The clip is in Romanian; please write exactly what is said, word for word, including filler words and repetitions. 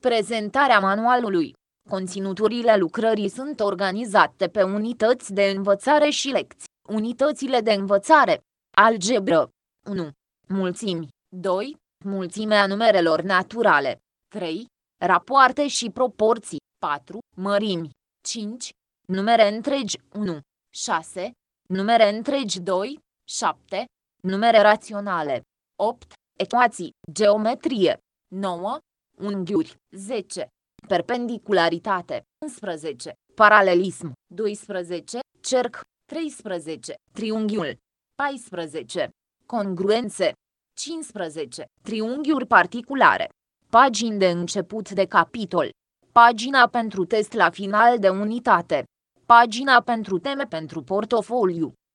Prezentarea manualului. Conținuturile lucrării sunt organizate pe unități de învățare și lecții. Unitățile de învățare. Algebră. unu. Mulțimi. doi. Mulțimea numerelor naturale. trei. Rapoarte și proporții. patru. Mărimi. cinci. Numere întregi. unu. șase. Numere întregi. doi. șapte. Numere raționale. opt. Ecuații. Geometrie. nouă. Unghiuri. zece. Perpendicularitate. unsprezece. Paralelism. doisprezece. Cerc. treisprezece. Triunghiul. paisprezece. Congruențe. cincisprezece. Triunghiuri particulare. Pagini de început de capitol. Pagina pentru test la final de unitate. Pagina pentru teme pentru portofoliu.